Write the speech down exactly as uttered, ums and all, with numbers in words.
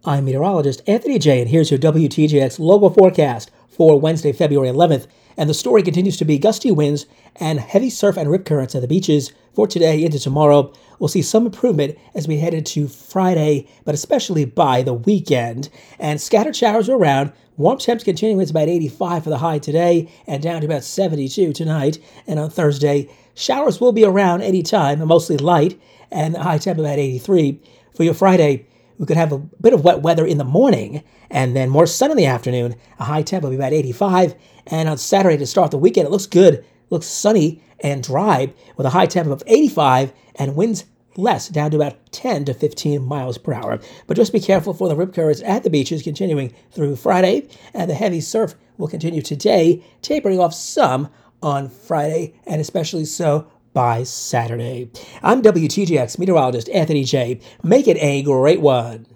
I'm meteorologist Anthony J, and here's your W T J X local forecast for Wednesday, February eleventh. And the story continues to be gusty winds and heavy surf and rip currents at the beaches for today into tomorrow. We'll see some improvement as we head into Friday, but especially by the weekend. And scattered showers are around. Warm temps continuing. It's about eighty-five for the high today and down to about seventy-two tonight. And on Thursday, showers will be around anytime, mostly light, and the high temp about eighty-three. For your Friday, we could have a bit of wet weather in the morning and then more sun in the afternoon. A high temp will be about eighty-five. And on Saturday to start the weekend, it looks good. It looks sunny and dry with a high temp of eighty-five and winds less, down to about ten to fifteen miles per hour. But just be careful for the rip currents at the beaches continuing through Friday. And the heavy surf will continue today, tapering off some on Friday, and especially so by Saturday. I'm W T J X meteorologist Anthony J. Make it a great one.